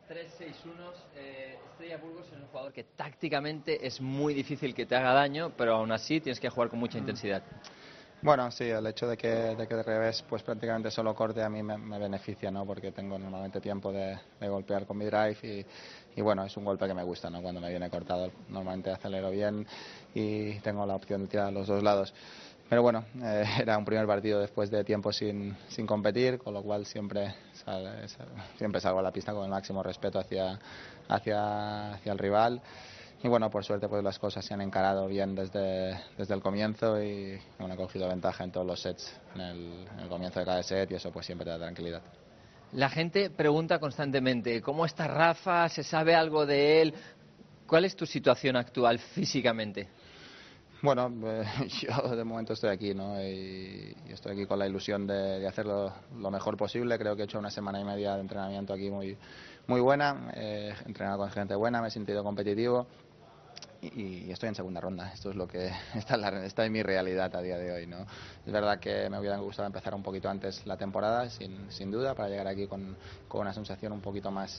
3-6-1. Estrella Burgos es un jugador que tácticamente es muy difícil que te haga daño, pero aún así tienes que jugar con mucha intensidad. Bueno, sí, el hecho de que de revés pues prácticamente solo corte a mí me beneficia, ¿no? Porque tengo normalmente tiempo de golpear con mi drive y bueno, es un golpe que me gusta, ¿no? Cuando me viene cortado normalmente acelero bien y tengo la opción de tirar a los dos lados. Pero bueno, era un primer partido después de tiempo sin competir, con lo cual siempre salgo a la pista con el máximo respeto hacia el rival. Y bueno, por suerte pues las cosas se han encarado bien desde el comienzo y bueno, he cogido ventaja en todos los sets en el comienzo de cada set y eso pues siempre te da tranquilidad. La gente pregunta constantemente, ¿cómo está Rafa? ¿Se sabe algo de él? ¿Cuál es tu situación actual físicamente? Bueno, yo de momento estoy aquí, ¿no? Y estoy aquí con la ilusión de hacerlo lo mejor posible. Creo que he hecho una semana y media de entrenamiento aquí muy buena. He entrenado con gente buena, me he sentido competitivo. Y estoy en segunda ronda. Esto es lo que esta es mi realidad a día de hoy, ¿no? Es verdad que me hubiera gustado empezar un poquito antes la temporada, sin duda, para llegar aquí con una sensación un poquito más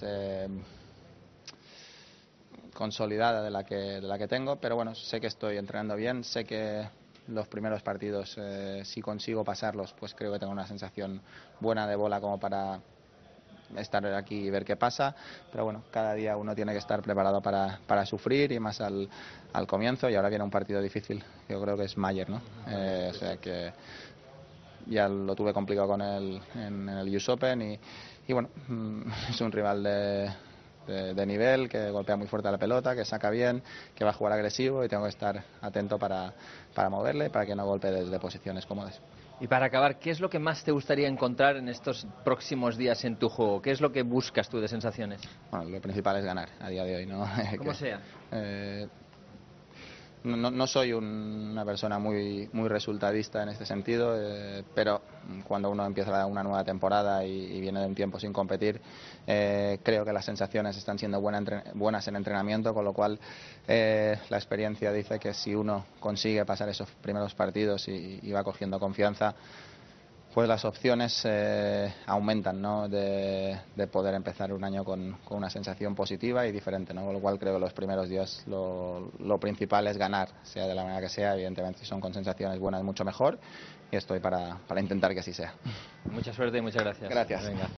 consolidada de la que tengo, pero bueno, sé que estoy entrenando bien, sé que los primeros partidos, si consigo pasarlos, pues creo que tengo una sensación buena de bola como para estar aquí y ver qué pasa, pero bueno, cada día uno tiene que estar preparado para sufrir y más al comienzo, y ahora viene un partido difícil, yo creo que es Mayer, ¿no? O sea que ya lo tuve complicado con él en el US Open y bueno, es un rival de nivel, que golpea muy fuerte a la pelota, que saca bien, que va a jugar agresivo y tengo que estar atento para moverle, para que no golpee desde posiciones cómodas. Y para acabar, ¿qué es lo que más te gustaría encontrar en estos próximos días en tu juego? ¿Qué es lo que buscas tú de sensaciones? Bueno, lo principal es ganar a día de hoy, ¿no? Como sea. No soy una persona muy resultadista en este sentido, pero cuando uno empieza una nueva temporada y viene de un tiempo sin competir, creo que las sensaciones están siendo buenas en entrenamiento, con lo cual la experiencia dice que si uno consigue pasar esos primeros partidos y va cogiendo confianza, pues las opciones aumentan, ¿no? de poder empezar un año con una sensación positiva y diferente, ¿no? Con lo cual creo que los primeros días lo principal es ganar, sea de la manera que sea. Evidentemente, si son con sensaciones buenas, mucho mejor, y estoy para intentar que así sea. Mucha suerte y muchas gracias. Gracias. Venga.